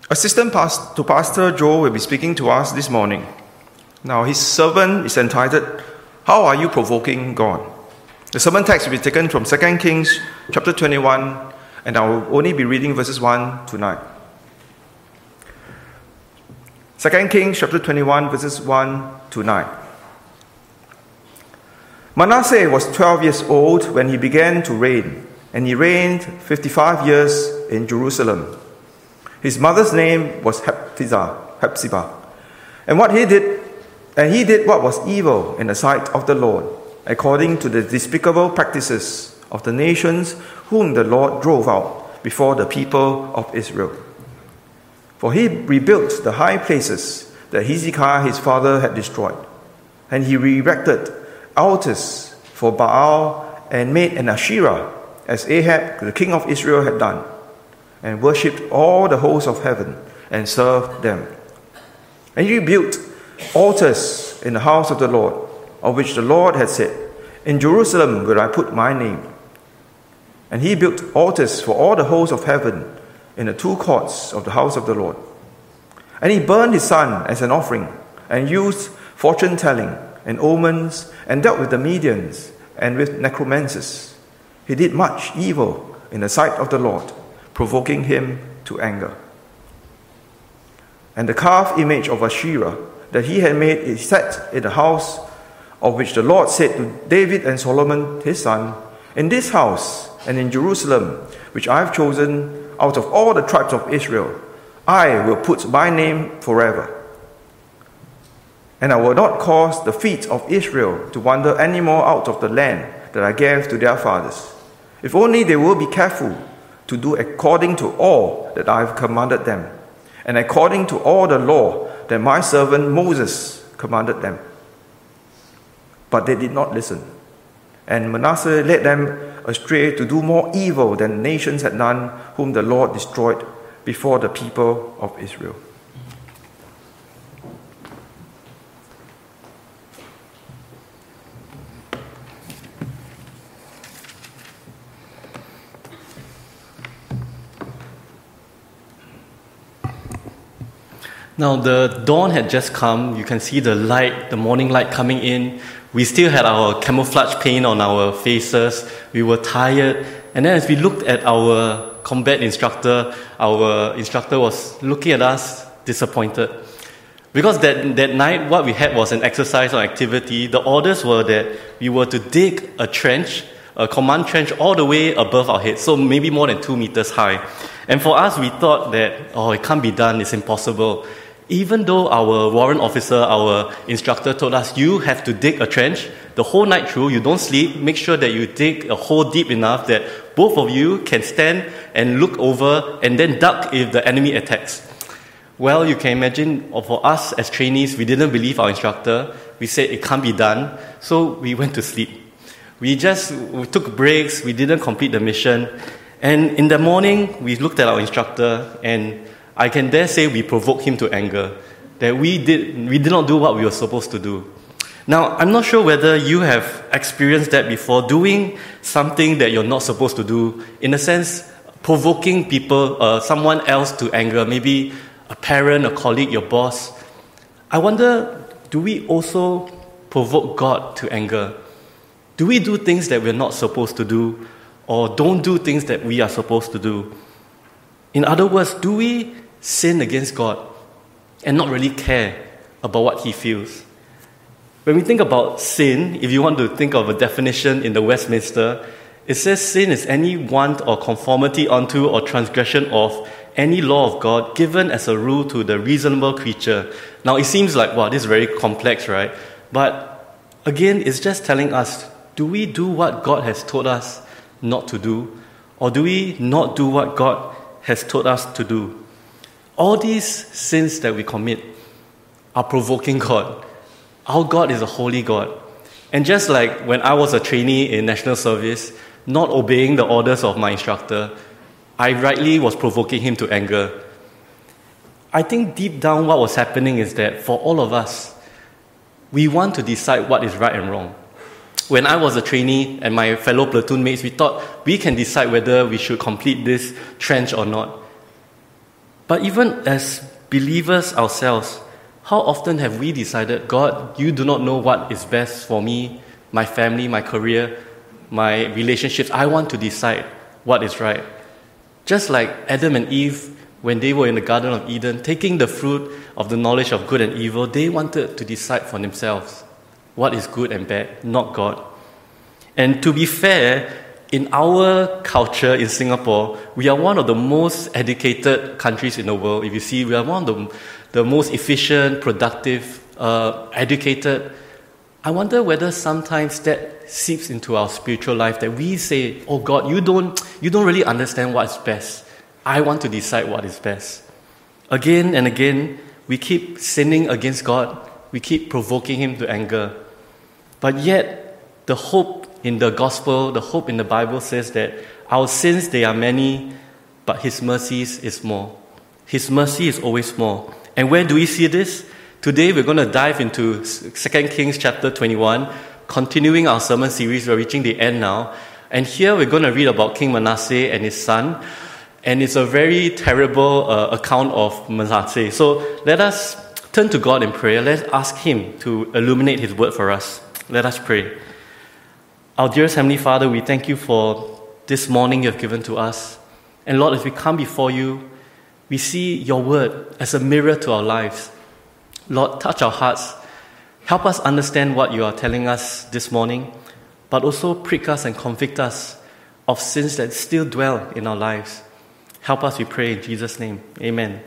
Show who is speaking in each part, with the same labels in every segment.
Speaker 1: Assistant to Pastor Joe will be speaking to us this morning. Now, his sermon is entitled, How Are You Provoking God? The sermon text will be taken from 2 Kings chapter 21, and I will only be reading verses 1 to 9. 2 Kings chapter 21, verses 1 to 9. Manasseh was 12 years old when he began to reign, and he reigned 55 years in Jerusalem. His mother's name was Hephzibah. And he did what was evil in the sight of the Lord, according to the despicable practices of the nations whom the Lord drove out before the people of Israel. For he rebuilt the high places that Hezekiah his father had destroyed, and he erected altars for Baal and made an Asherah, as Ahab the king of Israel had done, and worshipped all the hosts of heaven and served them. And he built altars in the house of the Lord, of which the Lord had said, In Jerusalem will I put my name. And he built altars for all the hosts of heaven in the two courts of the house of the Lord. And he burned his son as an offering, and used fortune-telling and omens, and dealt with the Medians and with necromancers. He did much evil in the sight of the Lord, provoking him to anger. And the carved image of Asherah that he had made is set in the house of which the Lord said to David and Solomon his son, In this house and in Jerusalem, which I have chosen out of all the tribes of Israel, I will put my name forever. And I will not cause the feet of Israel to wander any more out of the land that I gave to their fathers, if only they will be careful to do according to all that I have commanded them, and according to all the law that my servant Moses commanded them. But they did not listen, and Manasseh led them astray to do more evil than the nations had done, whom the Lord destroyed before the people of Israel.
Speaker 2: Now, the dawn had just come. You can see the light, the morning light coming in. We still had our camouflage paint on our faces. We were tired. And then as we looked at our combat instructor, our instructor was looking at us disappointed. Because that night, what we had was an exercise or activity. The orders were that we were to dig a trench, a command trench all the way above our heads, so maybe more than 2 meters high. And for us, we thought that, it can't be done, it's impossible. Even though our warrant officer, our instructor told us, you have to dig a trench the whole night through, you don't sleep, make sure that you dig a hole deep enough that both of you can stand and look over and then duck if the enemy attacks. Well, you can imagine, for us as trainees, we didn't believe our instructor. We said it can't be done, so we went to sleep. We took breaks, we didn't complete the mission. And in the morning, we looked at our instructor, and I can dare say we provoked him to anger, that we did not do what we were supposed to do. Now, I'm not sure whether you have experienced that before, doing something that you're not supposed to do, in a sense, provoking people, someone else to anger, maybe a parent, a colleague, your boss. I wonder, do we also provoke God to anger? Do we do things that we're not supposed to do, or don't do things that we are supposed to do? In other words, do we sin against God and not really care about what He feels? When we think about sin, if you want to think of a definition in the Westminster, it says sin is any want or conformity unto or transgression of any law of God given as a rule to the reasonable creature. Now, it seems like, wow, this is very complex, right? But again, it's just telling us, do we do what God has told us not to do? Or do we not do what God has told us to do? All these sins that we commit are provoking God. Our God is a holy God. And just like when I was a trainee in national service, not obeying the orders of my instructor, I rightly was provoking him to anger. I think deep down what was happening is that for all of us, we want to decide what is right and wrong. When I was a trainee and my fellow platoon mates, we thought we can decide whether we should complete this trench or not. But even as believers ourselves, how often have we decided, God, you do not know what is best for me, my family, my career, my relationships. I want to decide what is right. Just like Adam and Eve, when they were in the Garden of Eden, taking the fruit of the knowledge of good and evil, they wanted to decide for themselves what is good and bad, not God. And to be fair, in our culture in Singapore, we are one of the most educated countries in the world. If you see, we are one of the most efficient, productive, educated. I wonder whether sometimes that seeps into our spiritual life, that we say, oh God, you don't really understand what is best. I want to decide what is best. Again and again, we keep sinning against God. We keep provoking Him to anger. But yet, the hope in the gospel, the hope in the Bible says that our sins, they are many, but His mercies is more. His mercy is always more. And where do we see this? Today we're going to dive into 2 Kings chapter 21, continuing our sermon series. We're reaching the end now. And here we're going to read about King Manasseh and his son. And it's a very terrible account of Manasseh. So let us turn to God in prayer. Let's ask Him to illuminate His word for us. Let us pray. Our dearest Heavenly Father, we thank You for this morning You have given to us. And Lord, as we come before You, we see Your word as a mirror to our lives. Lord, touch our hearts. Help us understand what You are telling us this morning, but also prick us and convict us of sins that still dwell in our lives. Help us, we pray, in Jesus' name. Amen.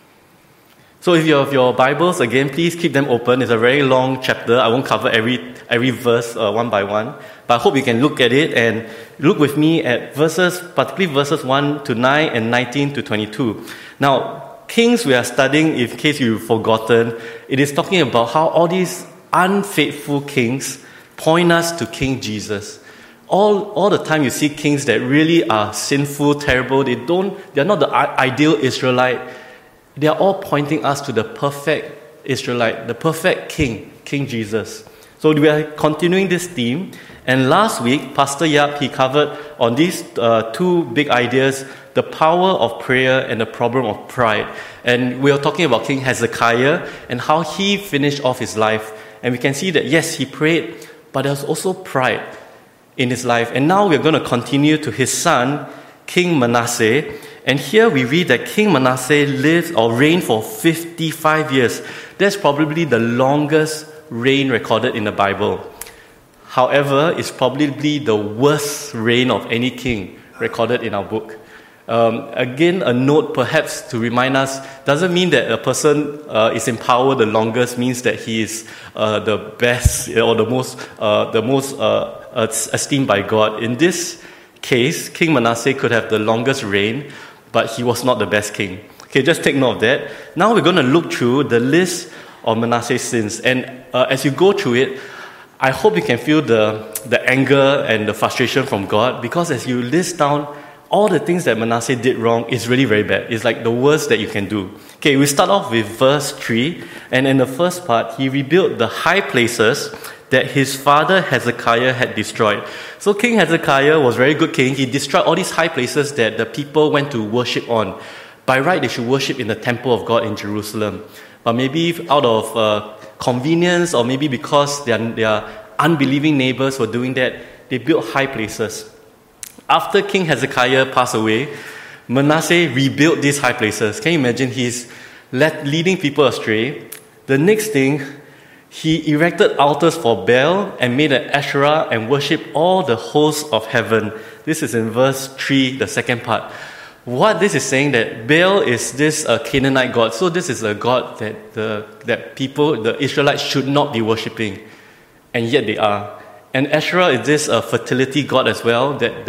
Speaker 2: So if you have your Bibles, again, please keep them open. It's a very long chapter. I won't cover every verse one by one, but I hope you can look at it and look with me at particularly verses 1 to 9 and 19 to 22. Now, Kings we are studying, in case you've forgotten, it is talking about how all these unfaithful kings point us to King Jesus. All the time you see kings that really are sinful, terrible, they're not the ideal Israelite. They are all pointing us to the perfect Israelite, the perfect king, King Jesus. So we are continuing this theme. And last week, Pastor Yap, he covered on these two big ideas, the power of prayer and the problem of pride. And we are talking about King Hezekiah and how he finished off his life. And we can see that, yes, he prayed, but there was also pride in his life. And now we're going to continue to his son, King Manasseh. And here we read that King Manasseh reigned for 55 years. That's probably the longest reign recorded in the Bible. However, it's probably the worst reign of any king recorded in our book. Again, a note perhaps to remind us, doesn't mean that a person is in power the longest means that he is the best or the most esteemed by God. In this case, King Manasseh could have the longest reign, but he was not the best king. Okay, just take note of that. Now we're going to look through the list of Manasseh's sins. And as you go through it, I hope you can feel the anger and the frustration from God, because as you list down all the things that Manasseh did wrong, it's really very bad. It's like the worst that you can do. Okay, we start off with verse 3. And in the first part, he rebuilt the high places that his father Hezekiah had destroyed. So King Hezekiah was a very good king. He destroyed all these high places that the people went to worship on. By right, they should worship in the temple of God in Jerusalem. But maybe out of convenience, or maybe because their unbelieving neighbors were doing that, they built high places. After King Hezekiah passed away, Manasseh rebuilt these high places. Can you imagine? He's leading people astray. The next thing, he erected altars for Baal and made an Asherah and worshipped all the hosts of heaven. This is in verse 3, the second part. What this is saying, that Baal is this Canaanite god. So this is a god that people, the Israelites, should not be worshipping. And yet they are. And Asherah is this fertility god as well, that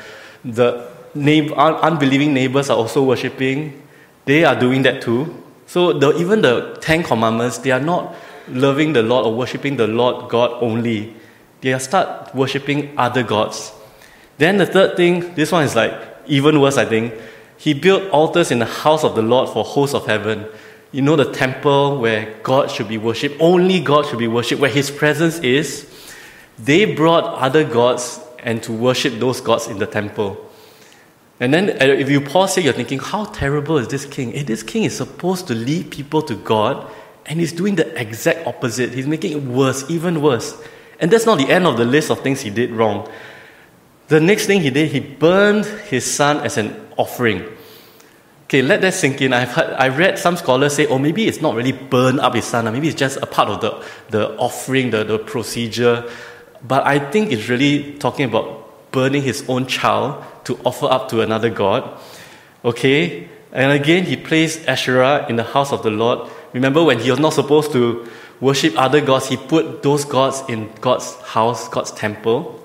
Speaker 2: the unbelieving neighbors are also worshipping. They are doing that too. So even the 10 Commandments, they are not loving the Lord or worshipping the Lord God only. They start worshipping other gods. Then the third thing, this one is like even worse, I think. He built altars in the house of the Lord for hosts of heaven. You know, the temple where God should be worshipped, only God should be worshipped, where His presence is. They brought other gods and to worship those gods in the temple. And then if you pause here, you're thinking, how terrible is this king? This king is supposed to lead people to God, and he's doing the exact opposite. He's making it worse, even worse. And that's not the end of the list of things he did wrong. The next thing he did, he burned his son as an offering. Okay, let that sink in. I read some scholars say, maybe it's not really burn up his son. Maybe it's just a part of the offering, the procedure. But I think it's really talking about burning his own child to offer up to another god. Okay, and again, he placed Asherah in the house of the Lord. Remember when he was not supposed to worship other gods, he put those gods in God's house, God's temple.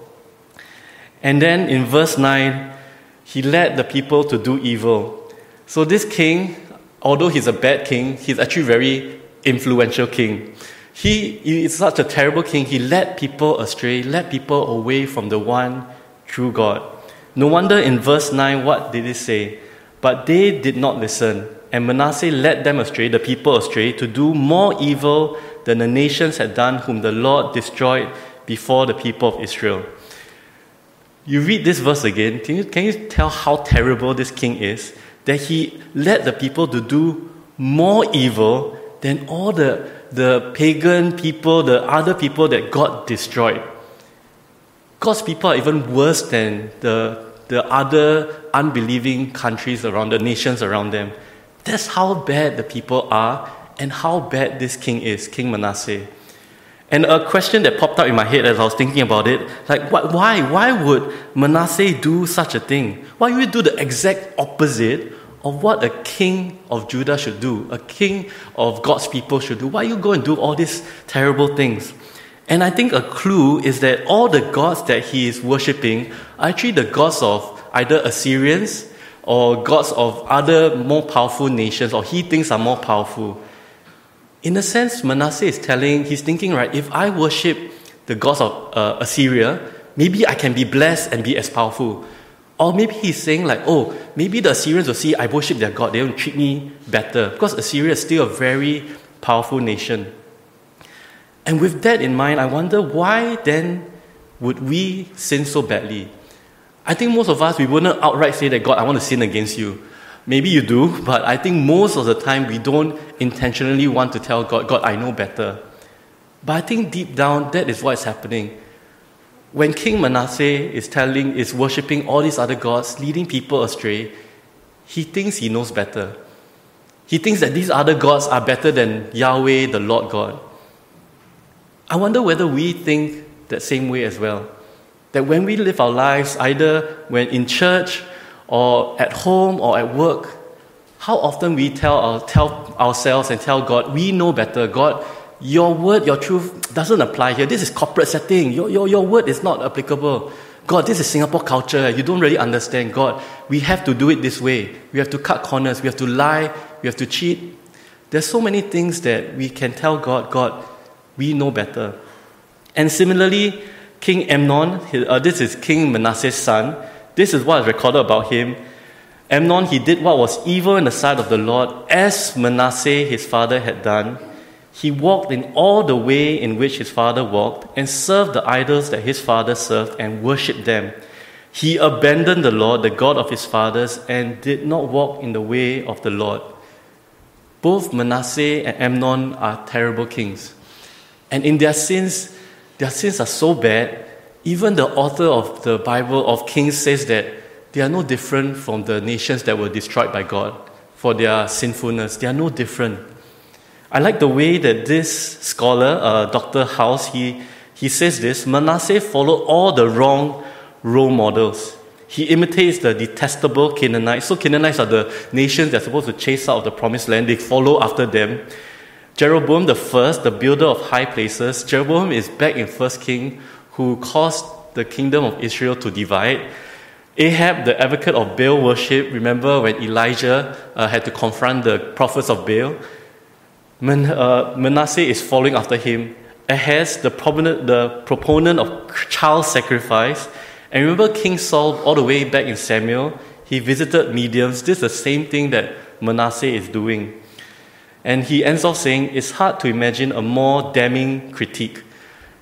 Speaker 2: And then in verse 9, he led the people to do evil. So this king, although he's a bad king, he's actually a very influential king. He is such a terrible king. He led people astray, led people away from the one true God. No wonder in verse 9, what did it say? But they did not listen, and Manasseh led them astray, the people astray, to do more evil than the nations had done, whom the Lord destroyed before the people of Israel. You read this verse again, can you tell how terrible this king is? That he led the people to do more evil than all the pagan people, the other people that God destroyed. God's people are even worse than the other unbelieving countries around, the nations around them. That's how bad the people are and how bad this king is, King Manasseh. And a question that popped up in my head as I was thinking about it, like, why would Manasseh do such a thing? Why would he do the exact opposite of what a king of Judah should do, a king of God's people should do? Why you go and do all these terrible things? And I think a clue is that all the gods that he is worshipping are actually the gods of either Assyrians or gods of other more powerful nations, or he thinks are more powerful. In a sense, Manasseh is he's thinking, right, if I worship the gods of Assyria, maybe I can be blessed and be as powerful. Or maybe he's saying like, maybe the Assyrians will see I worship their God, they will treat me better. Because Assyria is still a very powerful nation. And with that in mind, I wonder why then would we sin so badly? I think most of us, we wouldn't outright say that, God, I want to sin against you. Maybe you do, but I think most of the time we don't intentionally want to tell God, God, I know better. But I think deep down, that is what is happening. When King Manasseh is worshipping all these other gods, leading people astray, he thinks he knows better. He thinks that these other gods are better than Yahweh, the Lord God. I wonder whether we think that same way as well. That when we live our lives, either when in church or at home or at work, how often we tell ourselves and tell God, we know better. God, your word, your truth doesn't apply here. This is corporate setting. Your word is not applicable. God, this is Singapore culture. You don't really understand. God, we have to do it this way. We have to cut corners. We have to lie. We have to cheat. There's so many things that we can tell God, God, we know better. And similarly, King Amnon, this is King Manasseh's son. This is what is recorded about him. Amnon, he did what was evil in the sight of the Lord, as Manasseh, his father, had done. He walked in all the way in which his father walked, and served the idols that his father served, and worshipped them. He abandoned the Lord, the God of his fathers, and did not walk in the way of the Lord. Both Manasseh and Amnon are terrible kings. And in their sins are so bad, even the author of the Bible of Kings says that they are no different from the nations that were destroyed by God for their sinfulness. They are no different. I like the way that this scholar, Dr. House, he says this: Manasseh followed all the wrong role models. He imitates the detestable Canaanites. So Canaanites are the nations that are supposed to chase out of the promised land. They follow after them. Jeroboam the first, the builder of high places. Jeroboam is back in 1 King, who caused the kingdom of Israel to divide. Ahab, the advocate of Baal worship. Remember when Elijah had to confront the prophets of Baal? Manasseh is following after him. Ahaz, the proponent of child sacrifice. And remember King Saul, all the way back in Samuel, he visited mediums. This is the same thing that Manasseh is doing. And he ends off saying, it's hard to imagine a more damning critique.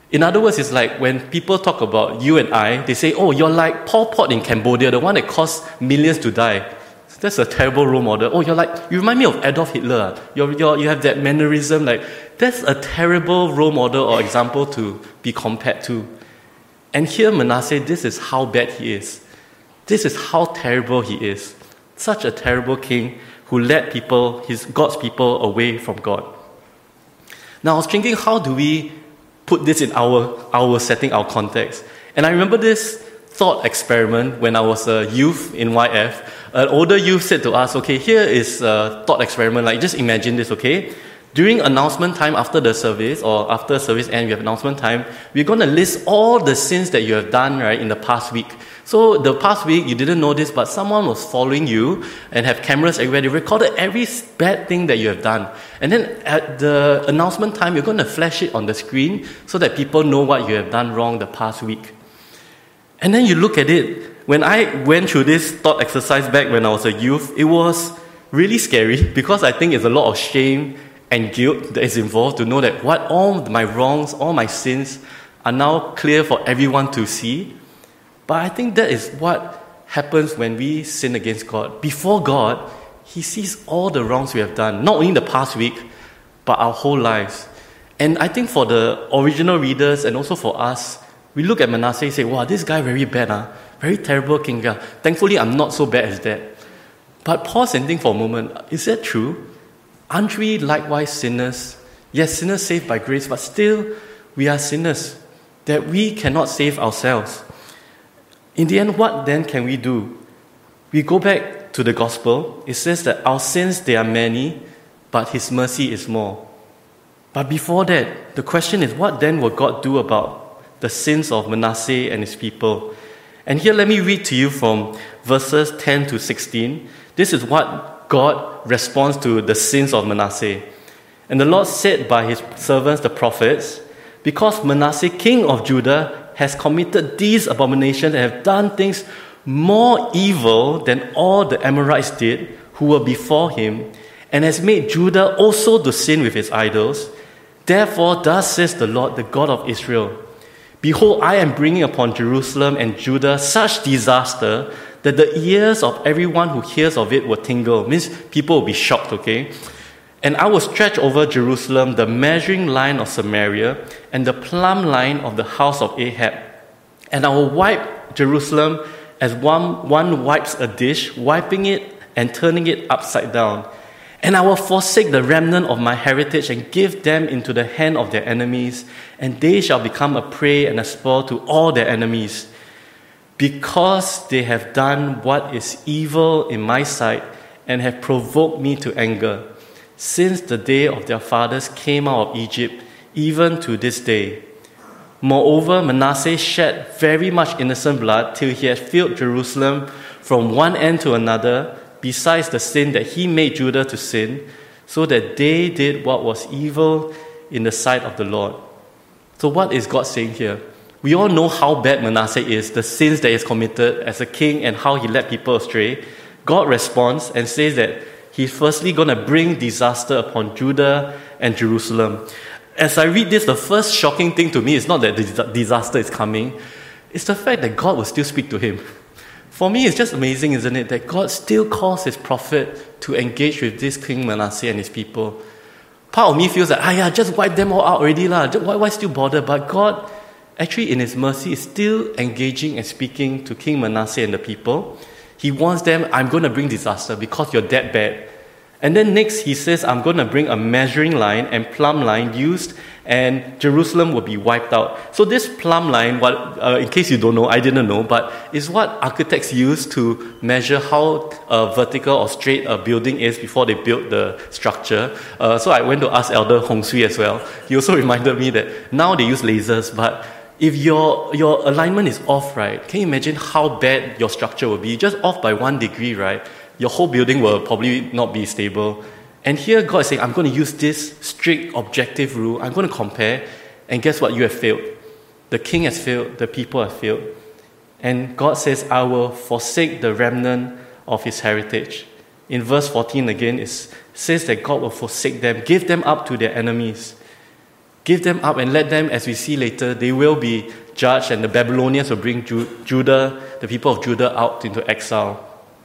Speaker 2: In other words, it's like when people talk about you and I, they say, oh, you're like Pol Pot in Cambodia, the one that cost millions to die. That's a terrible role model. Oh, you remind me of Adolf Hitler. You have that mannerism. Like, that's a terrible role model or example to be compared to. And here Manasseh, this is how bad he is. This is how terrible he is. Such a terrible king who led God's people away from God. Now I was thinking, how do we put this in our setting, our context? And I remember this thought experiment when I was a youth in YF. An older youth said to us, okay, here is a thought experiment. Like, just imagine this, okay? During announcement time after the service, or after service end, we have announcement time, we're going to list all the sins that you have done, right, in the past week. So the past week, you didn't know this, but someone was following you and have cameras everywhere. They recorded every bad thing that you have done. And then at the announcement time, you're going to flash it on the screen so that people know what you have done wrong the past week. And then you look at it. When I went through this thought exercise back when I was a youth, it was really scary because I think it's a lot of shame and guilt that is involved to know that all my wrongs, all my sins are now clear for everyone to see. But I think that is what happens when we sin against God. Before God, He sees all the wrongs we have done, not only the past week, but our whole lives. And I think for the original readers and also for us, we look at Manasseh and say, wow, this guy very bad, very terrible king. Thankfully, I'm not so bad as that. But pause and think for a moment, is that true? Aren't we likewise sinners? Yes, sinners saved by grace, but still we are sinners, that we cannot save ourselves. In the end, what then can we do? We go back to the gospel. It says that our sins, they are many, but His mercy is more. But before that, the question is, what then will God do about the sins of Manasseh and his people? And here, let me read to you from verses 10 to 16. This is what God responds to the sins of Manasseh. And the Lord said by His servants, the prophets, because Manasseh, king of Judah, has committed these abominations and have done things more evil than all the Amorites did, who were before him, and has made Judah also to sin with its idols. Therefore, thus says the Lord, the God of Israel, behold, I am bringing upon Jerusalem and Judah such disaster that the ears of everyone who hears of it will tingle. Means people will be shocked, okay? And I will stretch over Jerusalem the measuring line of Samaria and the plumb line of the house of Ahab. And I will wipe Jerusalem as one wipes a dish, wiping it and turning it upside down. And I will forsake the remnant of my heritage and give them into the hand of their enemies, and they shall become a prey and a spoil to all their enemies, because they have done what is evil in my sight and have provoked me to anger, since the day of their fathers came out of Egypt, even to this day. Moreover, Manasseh shed very much innocent blood till he had filled Jerusalem from one end to another, besides the sin that he made Judah to sin, so that they did what was evil in the sight of the Lord. So what is God saying here? We all know how bad Manasseh is, the sins that he has committed as a king and how he led people astray. God responds and says that He's firstly going to bring disaster upon Judah and Jerusalem. As I read this, the first shocking thing to me is not that the disaster is coming. It's the fact that God will still speak to him. For me, it's just amazing, isn't it, that God still calls His prophet to engage with this King Manasseh and his people. Part of me feels like, just wipe them all out already. Why still bother? But God, actually in His mercy, is still engaging and speaking to King Manasseh and the people. He warns them, I'm going to bring disaster because you're that bad. And then next he says, I'm going to bring a measuring line and plumb line used, and Jerusalem will be wiped out. So this plumb line, in case you don't know, I didn't know, but is what architects use to measure how vertical or straight a building is before they build the structure. So I went to ask Elder Hong Sui as well. He also reminded me that now they use lasers, but if your alignment is off, right, can you imagine how bad your structure will be? Just off by 1 degree, right? Your whole building will probably not be stable. And here God is saying, I'm going to use this strict objective rule. I'm going to compare. And guess what? You have failed. The king has failed. The people have failed. And God says, I will forsake the remnant of his heritage. In verse 14 again, it says that God will forsake them, give them up to their enemies. give them up and let them, as we see later, they will be judged, and the Babylonians will bring Judah, the people of Judah, out into exile.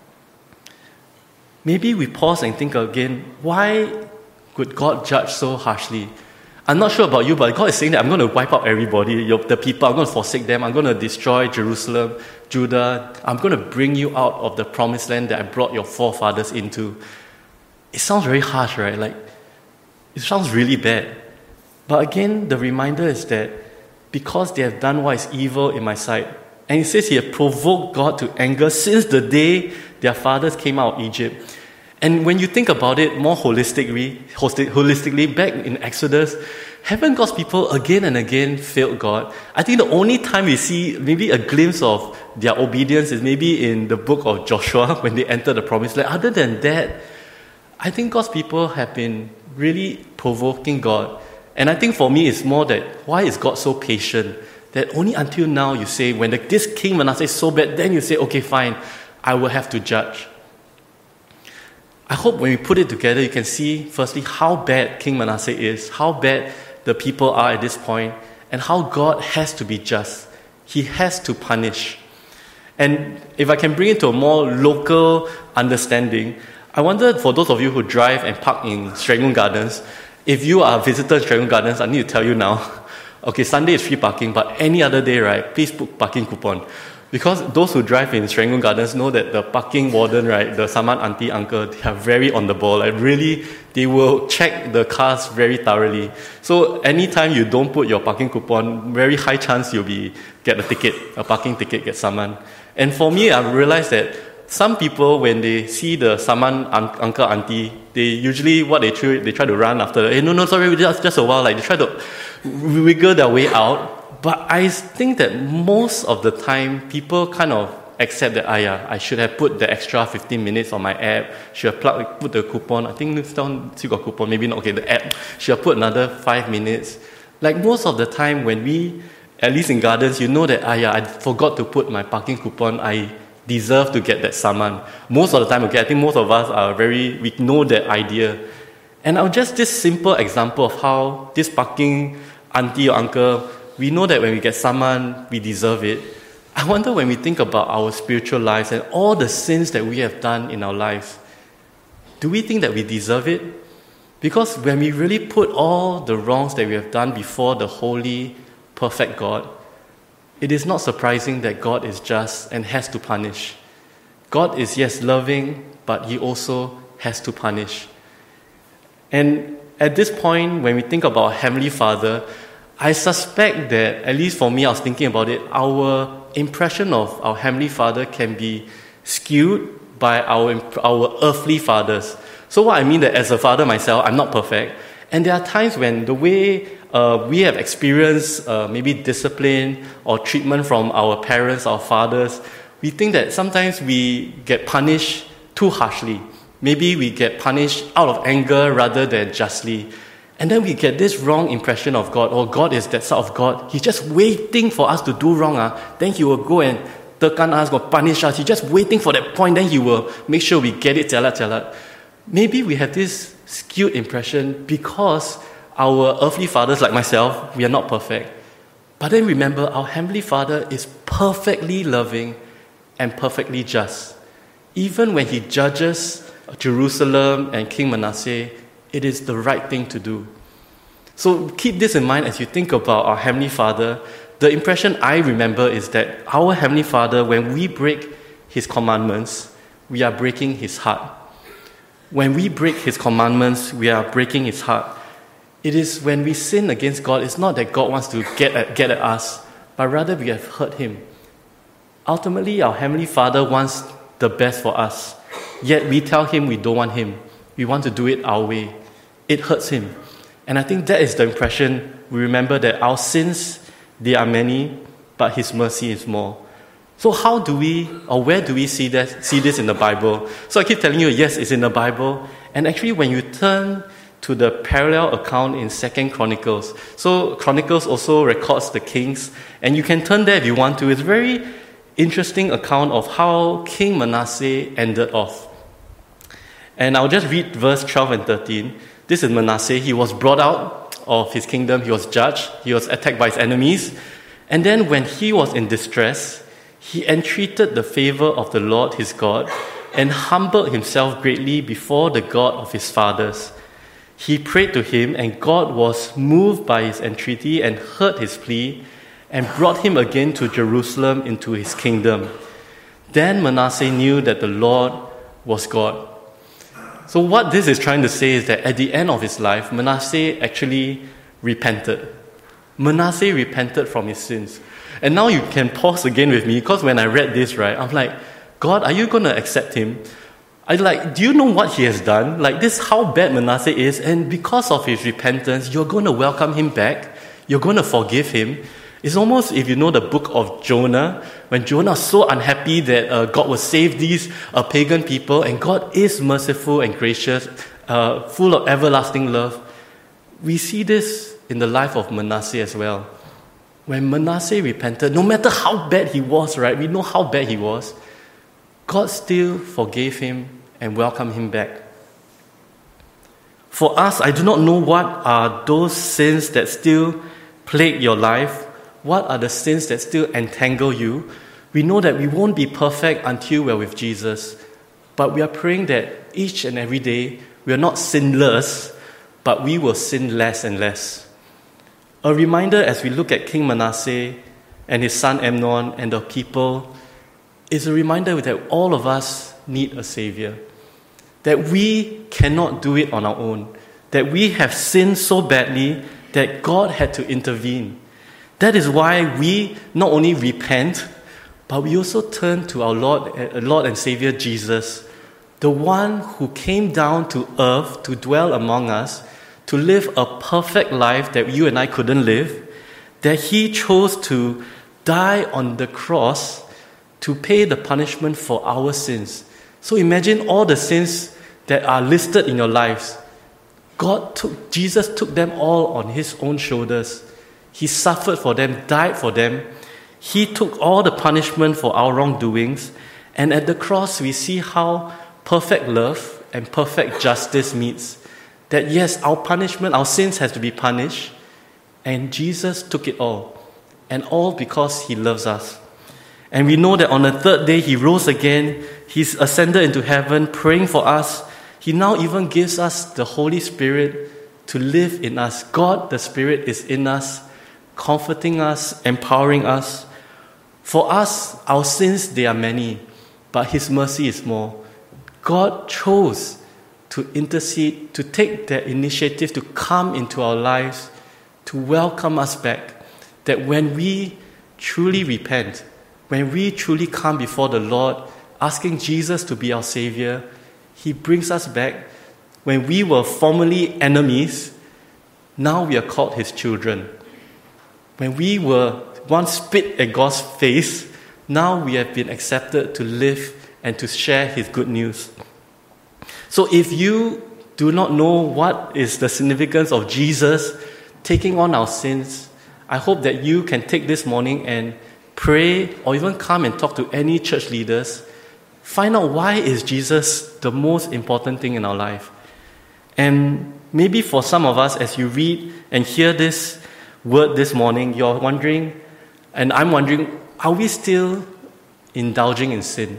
Speaker 2: Maybe we pause and think again, why could God judge so harshly? I'm not sure about you, but God is saying that I'm going to wipe out everybody, the people, I'm going to forsake them, I'm going to destroy Jerusalem, Judah, I'm going to bring you out of the promised land that I brought your forefathers into. It sounds very harsh, right? Like, it sounds really bad. But again, the reminder is that because they have done what is evil in my sight, and it says here, provoked God to anger since the day their fathers came out of Egypt. And when you think about it more holistically, back in Exodus, haven't God's people again and again failed God? I think the only time we see maybe a glimpse of their obedience is maybe in the book of Joshua when they enter the promised land. Other than that, I think God's people have been really provoking God. And I think for me it's more that, why is God so patient? That only until now you say, when this king Manasseh is so bad, then you say, okay, fine, I will have to judge. I hope when we put it together, you can see, firstly, how bad King Manasseh is, how bad the people are at this point, and how God has to be just. He has to punish. And if I can bring it to a more local understanding, I wonder, for those of you who drive and park in Serangoon Gardens, if you are a visitor in Serangoon Gardens, I need to tell you now, okay, Sunday is free parking, but any other day, right, please book parking coupon. Because those who drive in Serangoon Gardens know that the parking warden, right, the saman auntie, uncle, they are very on the ball. Like really, they will check the cars very thoroughly. So anytime you don't put your parking coupon, very high chance you'll get a parking ticket, get summoned. And for me, I've realized that some people, when they see the saman uncle, auntie, they usually, what they try to run after. Hey, no, sorry, just a while. Like they try to wiggle their way out. But I think that most of the time, people kind of accept that, I should have put the extra 15 minutes on my app, should have put the coupon, I think still got coupon, maybe not, okay, the app, should have put another 5 minutes. Like most of the time when we, at least in Gardens, you know that, I forgot to put my parking coupon, I deserve to get that saman. Most of the time, okay, I think most of us we know that idea. And just this simple example of how this parking auntie or uncle, we know that when we get summoned, we deserve it. I wonder when we think about our spiritual lives and all the sins that we have done in our lives, do we think that we deserve it? Because when we really put all the wrongs that we have done before the holy, perfect God, it is not surprising that God is just and has to punish. God is, yes, loving, but He also has to punish. And at this point, when we think about Heavenly Father, I suspect that, at least for me, I was thinking about it, our impression of our Heavenly Father can be skewed by our earthly fathers. So what I mean that as a father myself, I'm not perfect. And there are times when the way we have experienced maybe discipline or treatment from our parents, our fathers, we think that sometimes we get punished too harshly. Maybe we get punished out of anger rather than justly. And then we get this wrong impression of God. Oh, God is that sort of God. He's just waiting for us to do wrong. Then He will go and tekan us, go punish us. He's just waiting for that point. Then He will make sure we get it. Jalat. Maybe we have this skewed impression because our earthly fathers, like myself, we are not perfect. But then remember, our Heavenly Father is perfectly loving and perfectly just. Even when He judges Jerusalem and King Manasseh, it is the right thing to do. So keep this in mind as you think about our Heavenly Father. The impression I remember is that our Heavenly Father, when we break His commandments, we are breaking His heart. When we break His commandments, we are breaking His heart. It is when we sin against God, it's not that God wants to get at us, but rather we have hurt Him. Ultimately, our Heavenly Father wants the best for us, yet we tell Him we don't want Him. We want to do it our way. It hurts Him. And I think that is the impression we remember, that our sins, they are many, but His mercy is more. So how do we, or where do we see this in the Bible? So I keep telling you, yes, it's in the Bible. And actually when you turn to the parallel account in 2 Chronicles, so Chronicles also records the kings, and you can turn there if you want to. It's a very interesting account of how King Manasseh ended off. And I'll just read verse 12 and 13. This is Manasseh. He was brought out of his kingdom, he was judged, he was attacked by his enemies. And then when he was in distress, he entreated the favor of the Lord his God and humbled himself greatly before the God of his fathers. He prayed to him, and God was moved by his entreaty and heard his plea and brought him again to Jerusalem into his kingdom. Then Manasseh knew that the Lord was God. So what this is trying to say is that at the end of his life, Manasseh actually repented. Manasseh repented from his sins. And now you can pause again with me, because when I read this, right, I'm like, God, are you going to accept him? Do you know what he has done? This how bad Manasseh is, and because of his repentance, you're going to welcome him back. You're going to forgive him. It's almost, if you know the book of Jonah, when Jonah was so unhappy that God will save these pagan people, and God is merciful and gracious, full of everlasting love. We see this in the life of Manasseh as well. When Manasseh repented, no matter how bad he was, right? We know how bad he was. God still forgave him and welcomed him back. For us, I do not know what are those sins that still plague your life. What are the sins that still entangle you? We know that we won't be perfect until we're with Jesus. But we are praying that each and every day, we are not sinless, but we will sin less and less. A reminder as we look at King Manasseh and his son Amnon and the people is a reminder that all of us need a Savior. That we cannot do it on our own. That we have sinned so badly that God had to intervene. That is why we not only repent, but we also turn to our Lord and Savior Jesus, the one who came down to earth to dwell among us, to live a perfect life that you and I couldn't live, that he chose to die on the cross to pay the punishment for our sins. So imagine all the sins that are listed in your lives. Jesus took them all on his own shoulders. He suffered for them, died for them. He took all the punishment for our wrongdoings. And at the cross, we see how perfect love and perfect justice meets. That yes, our punishment, our sins has to be punished. And Jesus took it all. And all because he loves us. And we know that on the third day, he rose again. He's ascended into heaven, praying for us. He now even gives us the Holy Spirit to live in us. God, the Spirit, is in us, comforting us, empowering us. For us, our sins, they are many, but his mercy is more. God chose to intercede, to take the initiative to come into our lives, to welcome us back. That when we truly repent, when we truly come before the Lord, asking Jesus to be our Savior, he brings us back. When we were formerly enemies, now we are called his children. When we were once spit at God's face, now we have been accepted to live and to share his good news. So if you do not know what is the significance of Jesus taking on our sins, I hope that you can take this morning and pray or even come and talk to any church leaders. Find out why is Jesus the most important thing in our life. And maybe for some of us, as you read and hear this word this morning, you're wondering, and I'm wondering, are we still indulging in sin?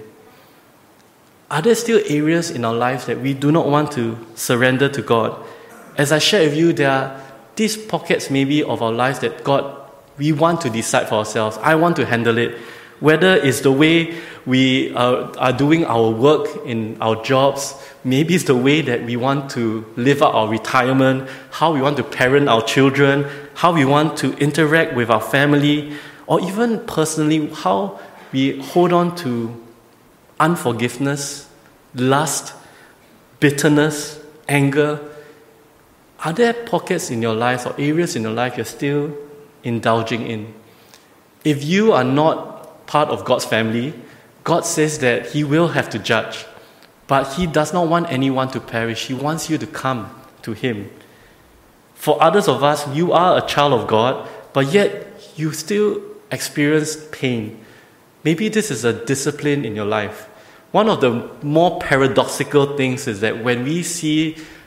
Speaker 2: Are there still areas in our lives that we do not want to surrender to God? As I shared with you, there are these pockets maybe of our lives that God, we want to decide for ourselves. I want to handle it. Whether it's the way we are doing our work in our jobs, maybe it's the way that we want to live out our retirement, how we want to parent our children, how we want to interact with our family, or even personally, how we hold on to unforgiveness, lust, bitterness, anger. Are there pockets in your life or areas in your life you're still indulging in? If you are not part of God's family, God says that he will have to judge. But he does not want anyone to perish. He wants you to come to him. For others of us, you are a child of God, but yet you still experience pain. Maybe this is a discipline in your life. One of the more paradoxical things is that when we see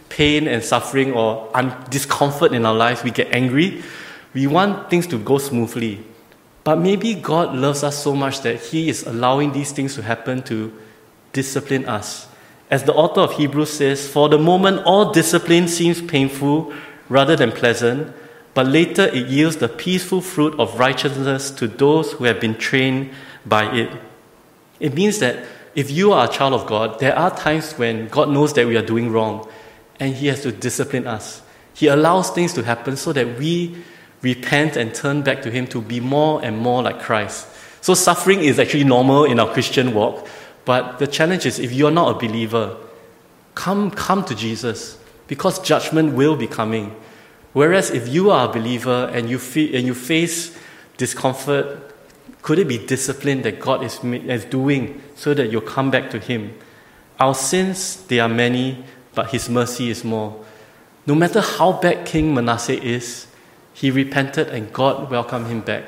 Speaker 2: pain and suffering or discomfort in our lives, we get angry. We want things to go smoothly. But maybe God loves us so much that He is allowing these things to happen to discipline us. As the author of Hebrews says, for the moment all discipline seems painful rather than pleasant, but later it yields the peaceful fruit of righteousness to those who have been trained by it. It means that if you are a child of God, there are times when God knows that we are doing wrong and He has to discipline us. He allows things to happen so that we repent and turn back to Him to be more and more like Christ. So suffering is actually normal in our Christian walk, but the challenge is if you're not a believer, come to Jesus, because judgment will be coming. Whereas if you are a believer and you face discomfort, could it be discipline that God is doing so that you'll come back to Him? Our sins, they are many, but His mercy is more. No matter how bad King Manasseh is, he repented and God welcomed him back.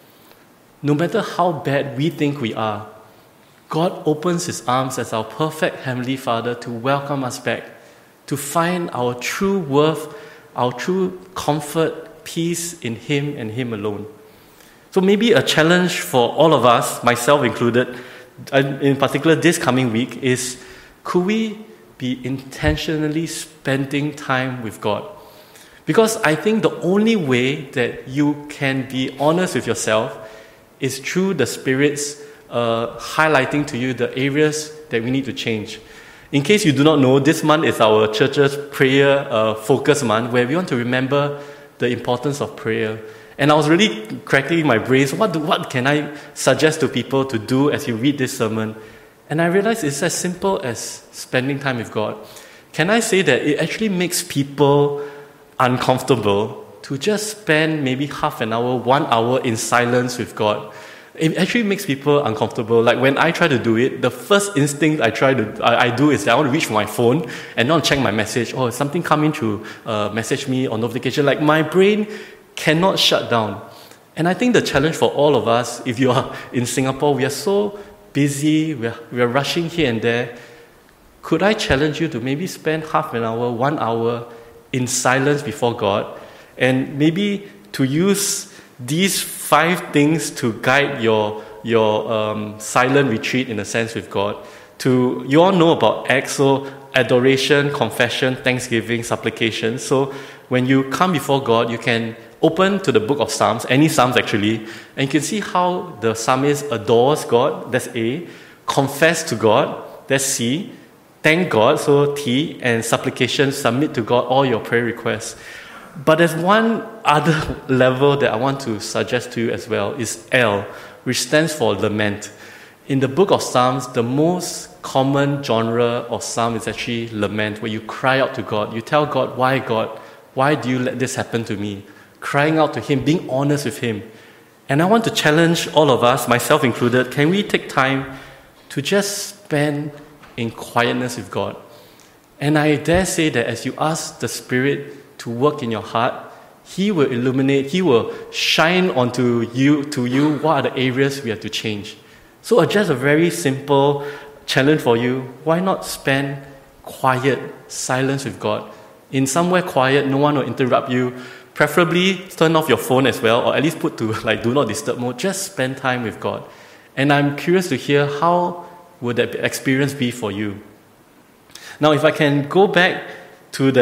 Speaker 2: No matter how bad we think we are, God opens His arms as our perfect Heavenly Father to welcome us back, to find our true worth, our true comfort, peace in Him and Him alone. So maybe a challenge for all of us, myself included, in particular this coming week, is could we be intentionally spending time with God? Because I think the only way that you can be honest with yourself is through the Spirit's highlighting to you the areas that we need to change. In case you do not know, this month is our church's prayer focus month, where we want to remember the importance of prayer. And I was really cracking my brains, what can I suggest to people to do as you read this sermon? And I realized it's as simple as spending time with God. Can I say that it actually makes people uncomfortable to just spend maybe half an hour, 1 hour in silence with God? It actually makes people uncomfortable. Like when I try to do it, the first instinct I do is that I want to reach for my phone and not check my message. Oh, something coming to message me or notification. Like my brain cannot shut down. And I think the challenge for all of us, if you are in Singapore, we are so busy, we are rushing here and there. Could I challenge you to maybe spend half an hour, 1 hour in silence before God, and maybe to use these 5 things to guide your silent retreat in a sense with God. You all know about ACTS, so adoration, confession, thanksgiving, supplication. So when you come before God, you can open to the book of Psalms, any Psalms actually, and you can see how the psalmist adores God, that's A, confess to God, that's C, thank God, so T, and supplication, submit to God all your prayer requests. But there's one other level that I want to suggest to you as well, is L, which stands for lament. In the book of Psalms, the most common genre of psalm is actually lament, where you cry out to God. You tell God, why do you let this happen to me? Crying out to Him, being honest with Him. And I want to challenge all of us, myself included, can we take time to just spend in quietness with God? And I dare say that as you ask the Spirit to work in your heart, He will illuminate, He will shine onto you, what are the areas we have to change. So just a very simple challenge for you. Why not spend quiet silence with God? In somewhere quiet, no one will interrupt you. Preferably turn off your phone as well, or at least put to do not disturb mode. Just spend time with God. And I'm curious to hear how would that experience be for you. Now, if I can go back to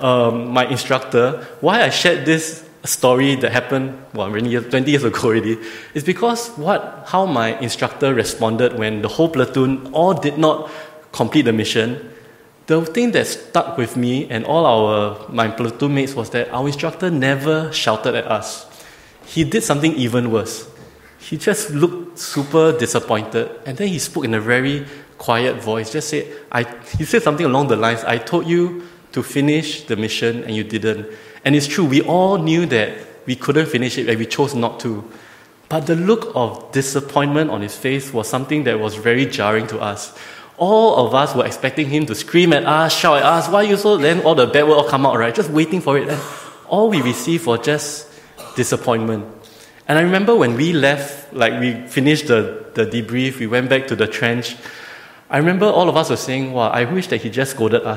Speaker 2: my instructor, why I shared this story that happened 20 years ago already, is because how my instructor responded when the whole platoon all did not complete the mission. The thing that stuck with me and all my platoon mates was that our instructor never shouted at us. He did something even worse. He just looked super disappointed, and then he spoke in a very quiet voice. He said something along the lines, I told you to finish the mission and you didn't. And it's true, we all knew that we couldn't finish it and we chose not to. But the look of disappointment on his face was something that was very jarring to us. All of us were expecting him to scream at us, shout at us, why are you so... Then all the bad words all come out, right? Just waiting for it. And all we received was just disappointment. And I remember when we left, we finished the debrief, we went back to the trench. I remember all of us were saying, wow, I wish that he just scolded us.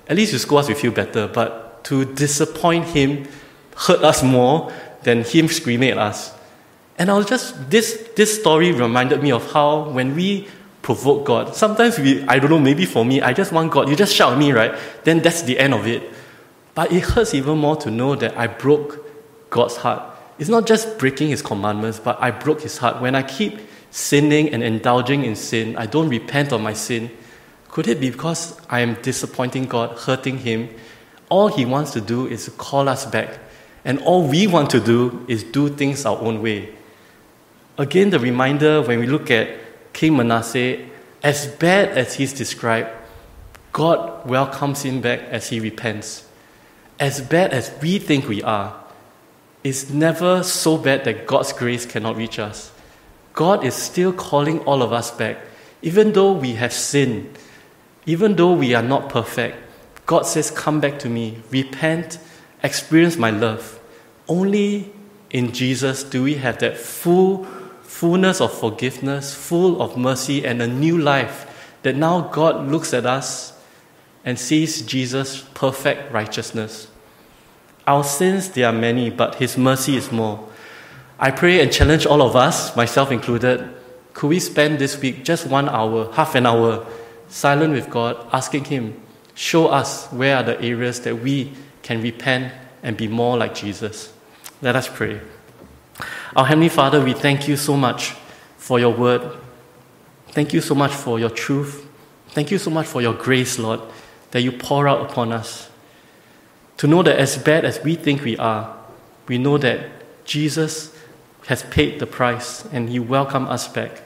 Speaker 2: at least you scold us, we feel better. But to disappoint him hurt us more than him screaming at us. And this story reminded me of how when we provoke God, sometimes I don't know, maybe for me, I just want God, you just shout at me, right? Then that's the end of it. But it hurts even more to know that I broke God's heart. It's not just breaking his commandments, but I broke his heart. When I keep sinning and indulging in sin, I don't repent of my sin. Could it be because I am disappointing God, hurting him? All he wants to do is call us back. And all we want to do is do things our own way. Again, the reminder when we look at King Manasseh, as bad as he's described, God welcomes him back as he repents. As bad as we think we are, it's never so bad that God's grace cannot reach us. God is still calling all of us back. Even though we have sinned, even though we are not perfect, God says, come back to me, repent, experience my love. Only in Jesus do we have that fullness of forgiveness, full of mercy and a new life, that now God looks at us and sees Jesus' perfect righteousness. Our sins, they are many, but his mercy is more. I pray and challenge all of us, myself included, could we spend this week just 1 hour, half an hour, silent with God, asking him, show us where are the areas that we can repent and be more like Jesus. Let us pray. Our Heavenly Father, we thank you so much for your word. Thank you so much for your truth. Thank you so much for your grace, Lord, that you pour out upon us. To know that as bad as we think we are, we know that Jesus has paid the price and he welcomes us back.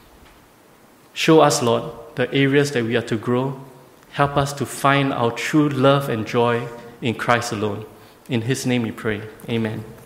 Speaker 2: Show us, Lord, the areas that we are to grow. Help us to find our true love and joy in Christ alone. In his name we pray. Amen.